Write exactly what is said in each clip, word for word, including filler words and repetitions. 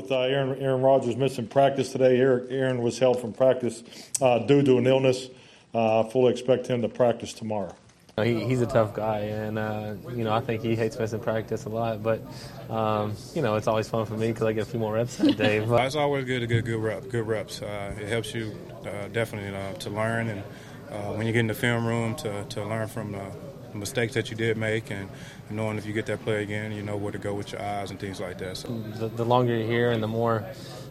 with uh, Aaron, Aaron Rodgers missing practice today. Aaron was held from practice uh, due to an illness. Uh, fully expect him to practice tomorrow. He, he's a tough guy, and uh, you know I think he hates missing practice a lot. But um, you know it's always fun for me because I get a few more reps that day. But it's always good to get good rep, good reps. Uh, it helps you uh, definitely uh, to learn, and uh, when you get in the film room to to learn from the mistakes that you did make, and knowing if you get that play again, you know where to go with your eyes and things like that. So the, the longer you're here and the more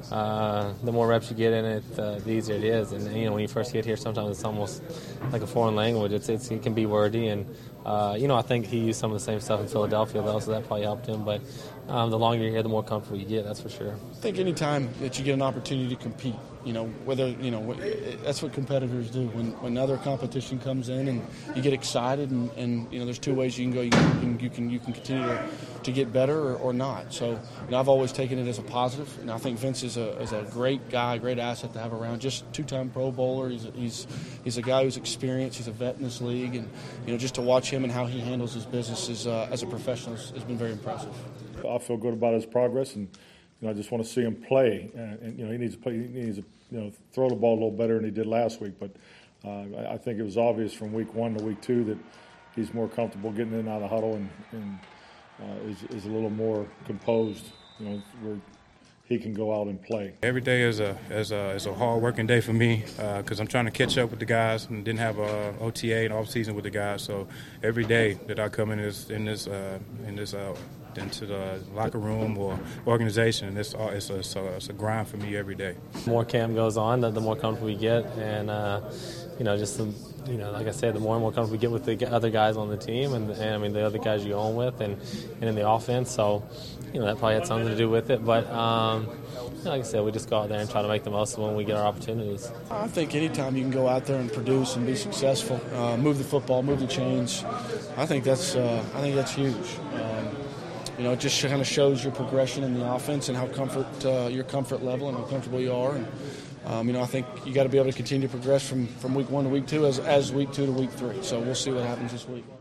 uh, the more reps you get in it, uh, the easier it is. And you know when you first get here, sometimes it's almost like a foreign language. It's, it's it can be wordy, and uh, you know I think he used some of the same stuff in Philadelphia though, so that probably helped him. But um, the longer you're here, the more comfortable you get. That's for sure. I think any time that you get an opportunity to compete, you know, whether, you know, that's what competitors do. When when other competition comes in and you get excited and, and you know, there's two ways you can go. You can you can, you can continue to, to get better or, or not. So, you know, I've always taken it as a positive. And I think Vince is a is a great guy, great asset to have around. Just two-time Pro Bowler. He's a, he's he's a guy who's experienced. He's a vet in this league, and you know, just to watch him and how he handles his business is, uh, as a professional has, has been very impressive. I feel good about his progress, and you know, I just want to see him play. And, and you know, he needs to play. He needs to you know throw the ball a little better than he did last week. But uh, I think it was obvious from week one to week two that he's more comfortable getting in and out of the huddle, and, and uh, is, is a little more composed. You know, where he can go out and play. Every day is a is a is a hard working day for me because uh, I'm trying to catch up with the guys and didn't have a O T A and off season with the guys. So every day that I come in this in this uh, in this. Uh, into the locker room or organization. It's, it's, a, it's, a, it's a grind for me every day. The more camp goes on, the, the more comfortable we get, and uh, you know, just the, you know, like I said, the more and more comfortable we get with the other guys on the team, and, and I mean the other guys you own with, and, and in the offense. So, you know, that probably had something to do with it. But um, like I said, we just go out there and try to make the most of when we get our opportunities. I think anytime you can go out there and produce and be successful, uh, move the football, move the chains, I think that's uh, I think that's huge. Um, You know, it just kind of shows your progression in the offense and how comfort, uh, your comfort level and how comfortable you are. And, um, you know, I think you got to be able to continue to progress from, from week one to week two as, as week two to week three. So we'll see what happens this week.